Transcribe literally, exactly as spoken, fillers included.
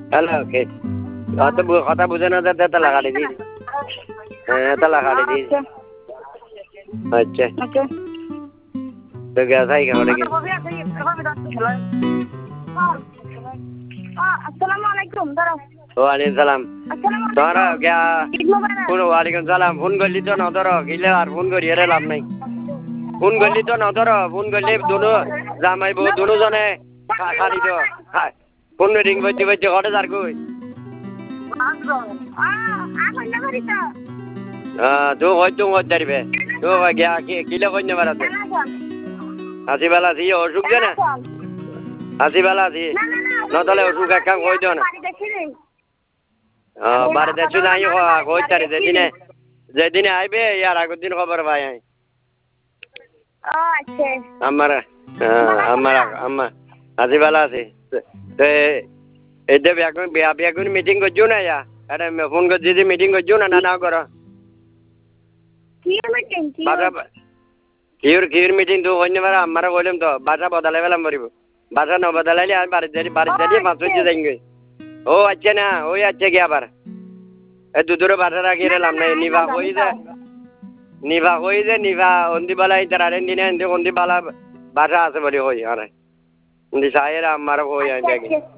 hello okay অত কথা বুঝে না যাতে তালা কাটি দিই হ্যাঁ তালা কাটি দিই আচ্ছা তো গ্যাস আই কেমন কি আসসালামু আলাইকুম দাঁড়াও ওয়ালাইকুম সালাম তোরা গিয়া ফোন ওয়ালাইকুম সালাম ফোন করলি তো না ধরো গিলে আর ফোন করি এর লাভ নাই ফোন করলি তো না ধরো ফোন করলি দুনো জামাই বউ দুনো জনে খালি তো ফোন রিং বইতে বইতে ঘটে যার কই তুই হয়তো হতে পারবে তো গিয়া কিলে কই নেবার আছে হাসি বেলা আছি অসুখ যে না হাসি বেলা আছি নতলে অসুখ এক কাম কই দিও না বাড়ি দেখছো যাই কই তারি যেদিনে যেদিনে আইবে ইয়ার আগের দিন খবর পাই আমি আমার আমার আমার হাসি বেলা আছে এইটা বিয়া বিয়া করে মিটিং করছো না ইয়া এটা ফোন করছি যে মিটিং করছো না না না করো কিউর কিউর মিটিং তো অন্য বার আমার বললাম তো বাসা বদলাই পেলাম পারিব বাসা ন বদলাইলে আমি বাড়ি যাই বাড়ি যাই মাছ হচ্ছে যাইগে ও আচ্ছা না ওই আচ্ছা কি আবার এই দুধুরে বাসা রাখি এলাম না নিভা কই যে নিভা কই যে নিভা অন্দি বালা ইতার আরেন দিনে অন্দি বালা বাসা আছে বলি কই আরে অন্দি সাহের আমার কই আমি